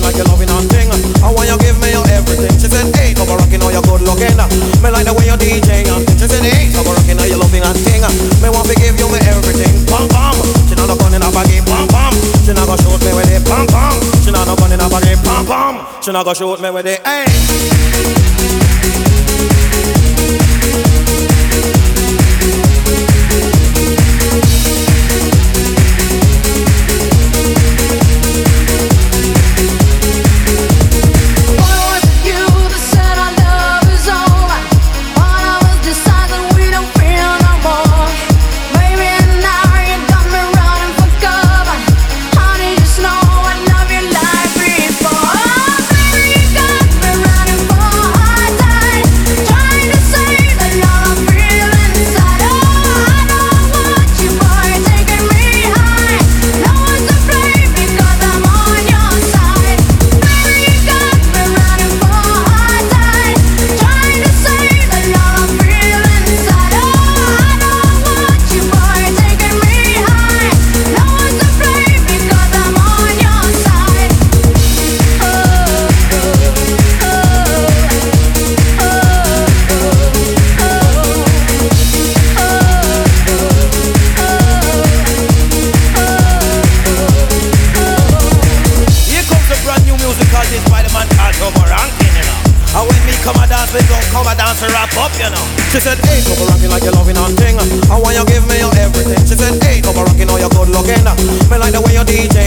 rocking like you're loving and thing. I want you give me your everything. She said, hey, come rocking, all you good looking. Me like the way you DJ and thing. She said, hey, come rocking, all you loving and thing. Me want to give you me everything. Pam pam. She not gun in a baggy. Pam pam. She not gonna shoot me with it. Pam pam. She not gun in a baggy. Pam pam. She not gonna shoot me with it. Hey. She said, hey, come rocking like you're loving and thing. I want you give me your everything. She said, hey, come rocking all your good looking. Me like the way you DJ